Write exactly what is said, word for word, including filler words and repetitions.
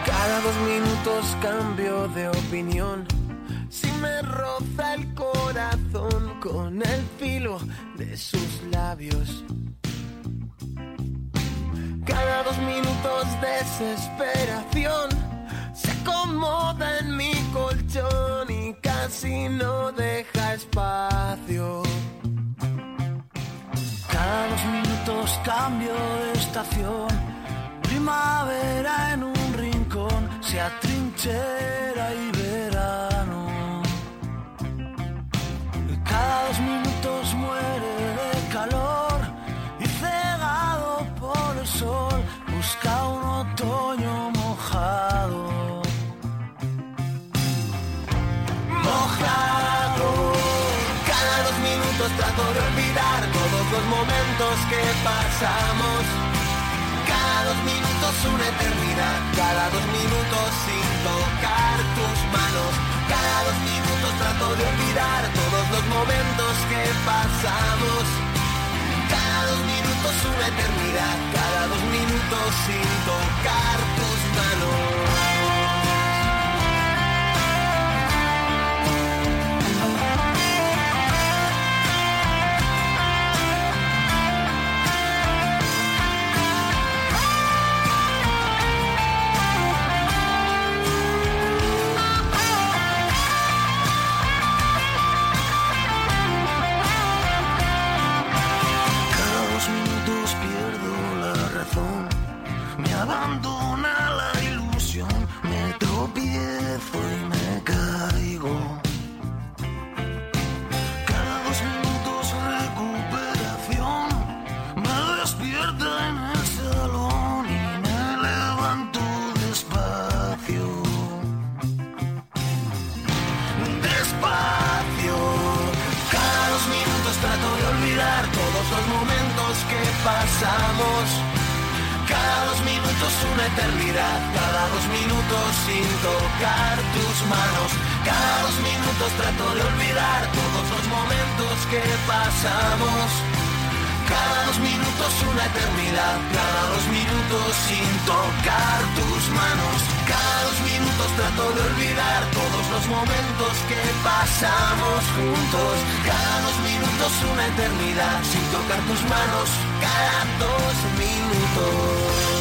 Cada dos minutos cambio de opinión. Si me roza el corazón con el filo de sus labios. Cada dos minutos desesperación se acomoda en mi colchón y casi no deja espacio. Cada dos minutos cambio de estación. Primavera en un rincón se atrinchera y verano. Cada dos minutos muere de calor y cegado por el sol busca un otoño mojado. Mojado. Cada dos minutos trato de olvidar todos los momentos que pasamos. Cada dos minutos una eternidad. Cada dos minutos sin tocar tus manos. Cada dos minutos trato de olvidar todos los momentos que pasamos. Cada dos minutos una eternidad. Cada dos minutos sin tocar tus manos. Me abandona la ilusión, me tropiezo y me caigo. Cada dos minutos recuperación, me despierta en el salón y me levanto despacio. Despacio. Cada dos minutos trato de olvidar todos los momentos que pasamos. Cada dos minutos una eternidad, cada dos minutos sin tocar tus manos. Cada dos minutos trato de olvidar todos los momentos que pasamos. Cada dos minutos una eternidad, cada dos minutos sin tocar tus manos. Cada dos minutos trato de olvidar todos los momentos que pasamos juntos. Cada dos minutos una eternidad sin tocar tus manos. Cada dos minutos.